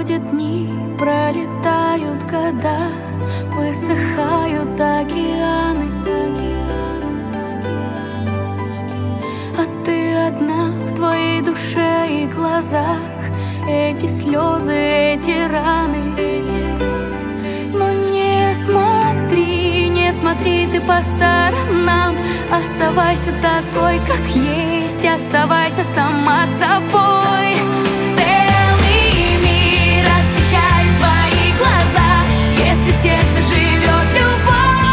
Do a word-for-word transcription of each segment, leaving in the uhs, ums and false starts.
Проходят дни, пролетают года, высыхают океаны, а ты одна в твоей душе и глазах. Эти слезы, эти раны. Но не смотри, не смотри ты по сторонам. Оставайся такой, как есть, оставайся сама собой. Целый мир освещает твои глаза, если в сердце живет любовь.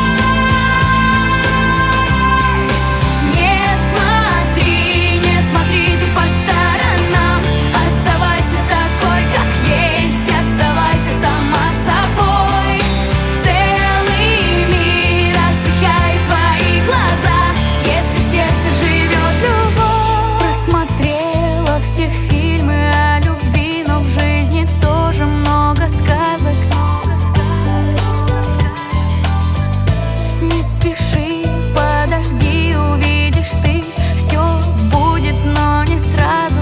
Не смотри, не смотри ты по сторонам. Оставайся такой, как есть, оставайся сама собой. Целый мир освещает твои глаза, если в сердце живет любовь. Просмотрела все фильмы о любви, но в жизни тоже много сказок. Не спеши, подожди, увидишь ты, все будет, но не сразу.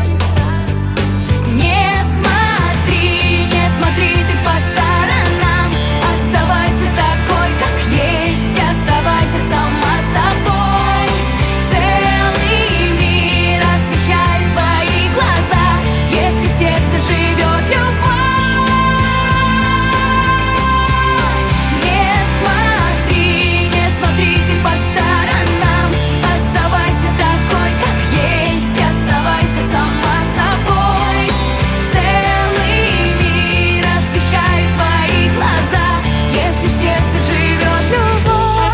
Не смотри, не смотри ты по сторонам. Оставайся такой, как есть, оставайся сама собой. Целый мир освещает твои глаза, если в сердце живет любовь. Не смотри, не смотри ты по сторонам. Оставайся такой, как есть, оставайся сама собой. Целый мир освещает твои глаза, если в сердце живет любовь.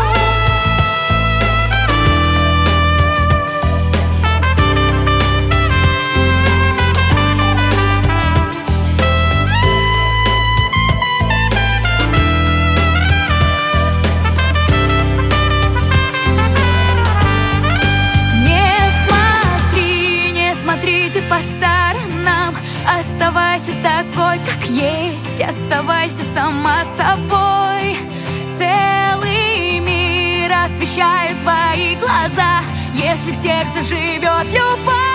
Не смотри, не смотри ты по сторонам. Оставайся такой, как есть, оставайся сама собой. Целый мир освещает твои глаза, если в сердце живет любовь.